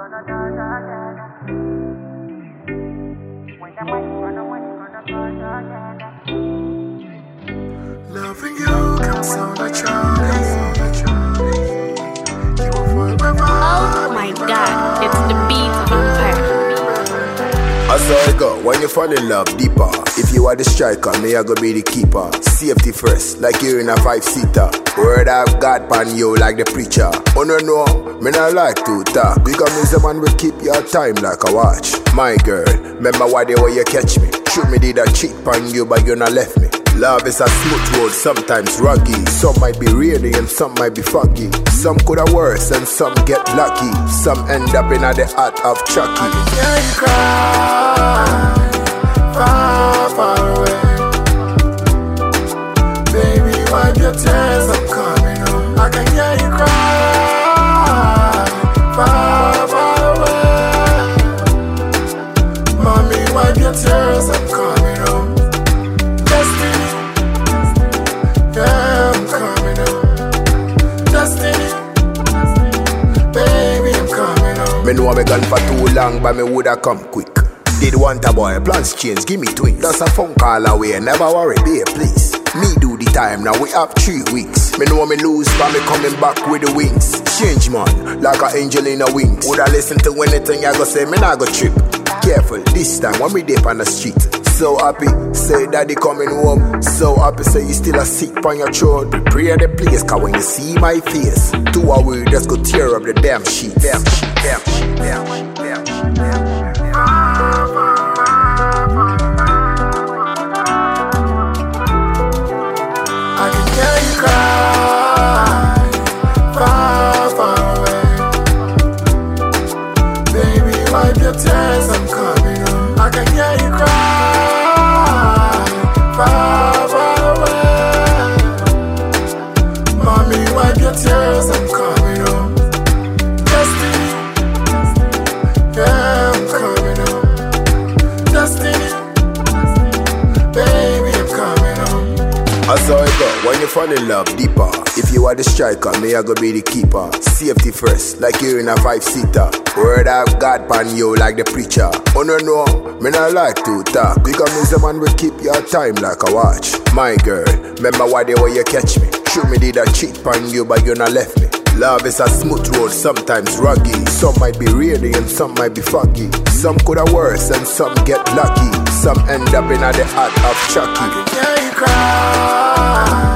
Loving you comes so naturally. You will forever. Oh my God, it's the beat vampire. I saw it go when you fall in love deeper. If you are the striker, me I go be the keeper. Safety first, like you're in a 5-seater. Word I've got pan you like the preacher. Oh no, me not like to talk. Because me the man will keep your time like a watch. My girl, remember why the way you catch me. Shoot me did a cheat pan you, but you not left me. Love is a smooth road, sometimes rocky. Some might be rainy and some might be foggy. Some could have worse and some get lucky. Some end up in the heart of Chucky. Yeah, you cry far, far away. Baby, wipe your tears, I'm coming home. I can hear you cry far, far away. Mommy, wipe your tears, I'm coming home. Destiny, yeah, I'm coming home. Destiny, baby, I'm coming home. Me know me gone for too long, but me woulda come quick. Did want a boy, plans change, give me twins. That's a phone call away, never worry, babe, please. Me do the time, now we have 3 weeks. Me know me lose, but me coming back with the wings. Change man, like an angel in a wings. Woulda listen to anything I go say, me nah go trip. Careful, this time when we dip on the street. So happy, say daddy coming home. So happy, say you still a sick on your throat. Prepare the place, cause when you see my face, 2 hours, just go tear up the damn sheet. Damn sheet, damn sheet, damn sheet, damn sheet, damn sheet. I can hear you cry far, far away. Baby, wipe your tears, I'm coming home. I can hear you cry far, far away. Mommy, wipe your tears, I'm coming home. Destiny, yeah, I'm coming home. Destiny, baby, I'm coming home. I saw it go when you fall in love deeper. If you are the striker, me I go be the keeper. Safety first, like you're in a 5-seater. Word I've got pan you like the preacher. Oh no, me not like to talk. Because me the man will keep your time like a watch. My girl, remember why the way you catch me. Shoot me did a cheat pan you, but you not left me. Love is a smooth road, sometimes rocky. Some might be rainy and some might be foggy. Some could have worse and some get lucky. Some end up in the heart of Chucky. Yeah, you cry